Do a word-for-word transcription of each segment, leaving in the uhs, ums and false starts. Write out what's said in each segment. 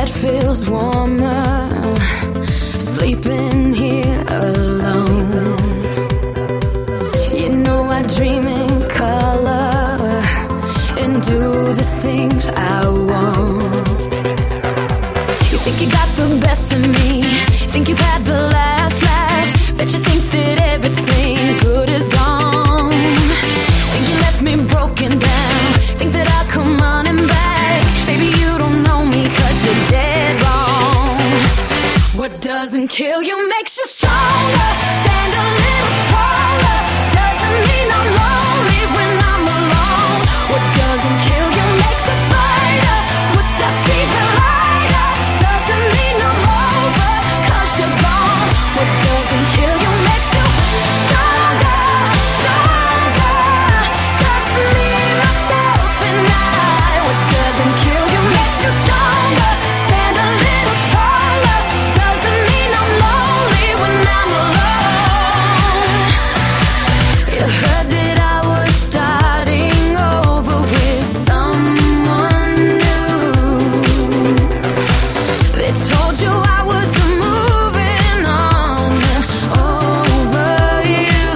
bed feels warmer, sleeping here alone. You know I dream in color and do the things I want. You think you got the best of me, think you've had the last laugh, bet you think that everything good is gone. Think you left me broken down, think that I'll come running back. Maybe you don't know me cause you're dead wrong. What doesn't kill you makes you stronger. Stand a little taller. Doesn't mean I'm lonely when I'm alone. What doesn't kill you makes a fighter. Footsteps even lighter. Doesn't mean I'm over cause you're gone. What doesn't kill you makes you stronger, stronger. Just me, myself and I. What doesn't kill you makes you stronger. Stand a little taller. Doesn't mean I'm lonely when I'm alone. You heard that I was starting over with someone new. They told you I was moving on over you.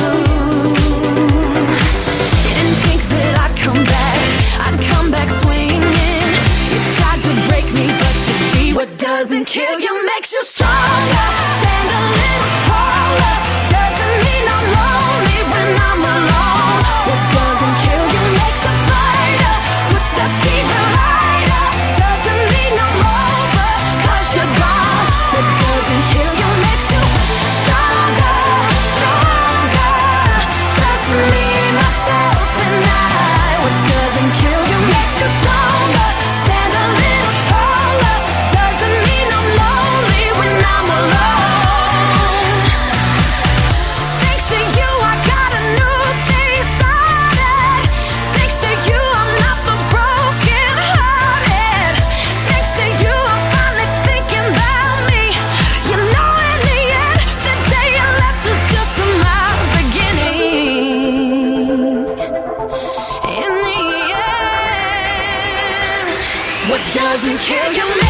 You didn't think that I'd come back, I'd come back swinging. You tried to break me, but you see what doesn't kill you makes you stronger. Stand a little taller. Doesn't mean I'm lonely when I'm alone. What doesn't kill you makes a fighter. Footsteps even lighter. Doesn't mean I'm over cause you're gone. What doesn't kill you makes you stronger, stronger. Just me, myself and I. What doesn't kill you makes you stronger. Stand a little taller. Doesn't mean I'm lonely when I'm alone. Thanks to you, I got a new thing started. Thanks to you, I'm not the broken hearted. Thanks to you, I'm finally thinking about me. You know, in the end, the day you left was just my beginning. In the end, what doesn't kill you makes